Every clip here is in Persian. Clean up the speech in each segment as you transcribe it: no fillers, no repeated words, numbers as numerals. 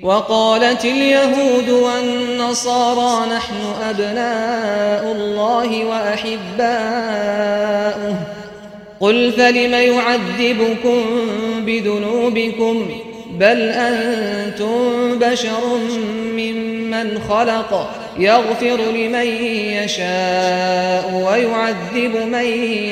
وقالت اليهود والنصارى نحن أبناء الله وأحباؤه قل فلم يعذبكم بذنوبكم بل أنتم بشر ممن خلق يغفر لمن يشاء ويعذب من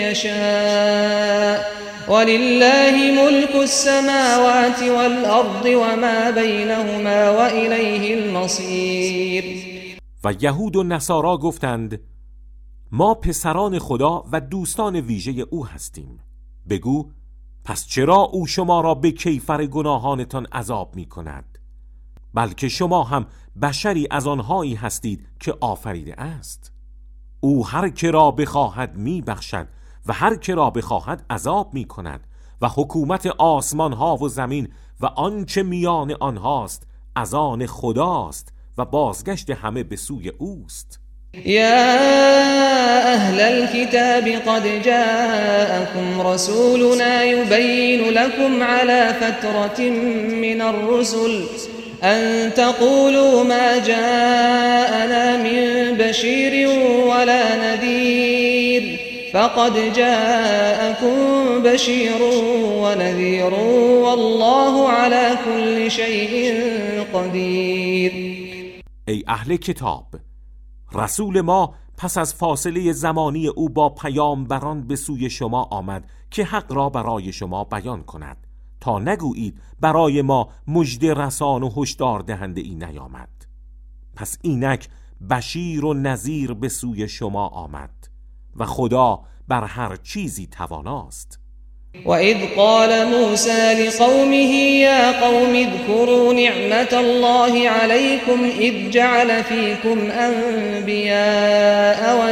يشاء ولله ملك السماوات والأرض وما بينهما وإليه المصير. و یهود و نصارا گفتند ما پسران خدا و دوستان ویژه او هستیم. بگو پس چرا او شما را به کیفر گناهانتان عذاب می کند؟ بلکه شما هم بشری از آنهایی هستید که آفریده است. او هر که را بخواهد می بخشد و هر که را بخواهد عذاب می کند و حکومت آسمان ها و زمین و آنچه میان آنهاست از آن خداست و بازگشت همه به سوی اوست. يا أهل الكتاب قد جاءكم رسولنا يبين لكم على فترة من الرسل أن تقولوا ما جاءنا من بشير ولا نذير فقد جاءكم بشير ونذير والله على كل شيء قدير. ای اهل کتاب، رسول ما پس از فاصله زمانی او با پیامبران به سوی شما آمد که حق را برای شما بیان کند تا نگویید برای ما مژده رسان و هشدار دهنده ای نیامد. پس اینک بشیر و نذیر به سوی شما آمد و خدا بر هر چیزی تواناست. وَإِذْ قَالَ مُوسَى لِقَوْمِهِ يَا قَوْمِ اذْكُرُوا نِعْمَةَ اللَّهِ عَلَيْكُمْ إِذْ جَعَلَ فِيكُمْ أَنْبِيَاءَ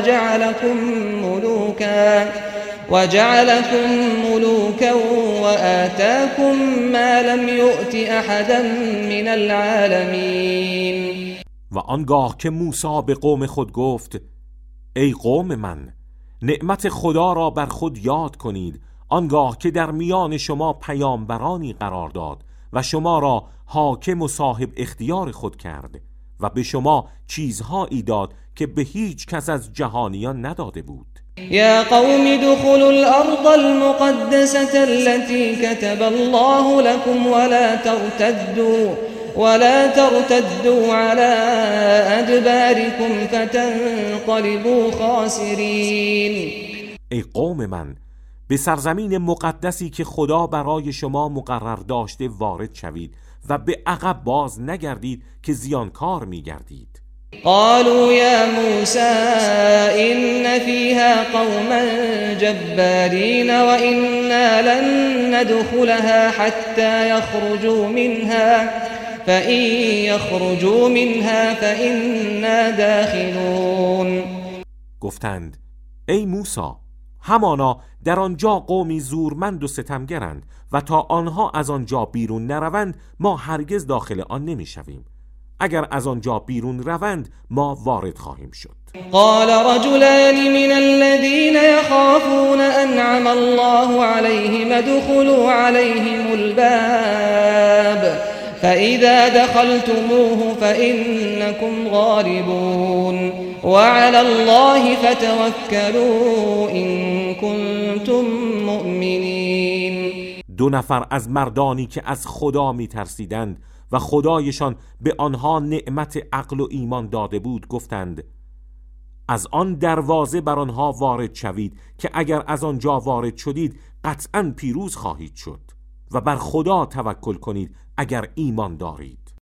وَجَعَلَكُمْ مُلُوكًا وَآتَاكُمْ مَا لَمْ يُؤْتِ أَحَدًا مِنَ الْعَالَمِينَ. و آنگاه که موسی به قوم خود گفت ای قوم من، نعمت خدا را بر خود یاد کنید آنگاه که در میان شما پیامبرانی قرار داد و شما را حاکم و صاحب اختیار خود کرد و به شما چیزهایی داد که به هیچ کس از جهانیان نداده بود. یا قوم ادخلوا الارض المقدسة التي كتب الله لكم ولا ترتدوا على ادباركم فتنقلبوا خاسرین. ای قوم من، به سرزمین مقدسی که خدا برای شما مقرر داشته وارد شوید و به عقب باز نگردید که زیانکار می‌گردید. قالوا یا موسی إن فيها قوما جبارين وإنا لن ندخلها حتى يخرجوا منها فإن يخرجوا منها فإنا داخلون. گفتند ای موسی، همانا در آنجا قومی زورمند و ستمگرند و تا آنها از آنجا بیرون نروند ما هرگز داخل آن نمیشویم. اگر از آنجا بیرون روند ما وارد خواهیم شد. قال رجلان من الذين يخافون أنعم الله عليهم ادخلوا عليهم الباب فإذا دخلتموه فإنكم غالبون وعلى الله فتوكلوا إن كنتم مؤمنين. دو نفر از مردانی که از خدا می‌ترسیدند و خدایشان به آنها نعمت عقل و ایمان داده بود گفتند از آن دروازه بر آنها وارد شوید که اگر از آنجا وارد شدید قطعاً پیروز خواهید شد و بر خدا توکل کنید اگر ایمان دارید.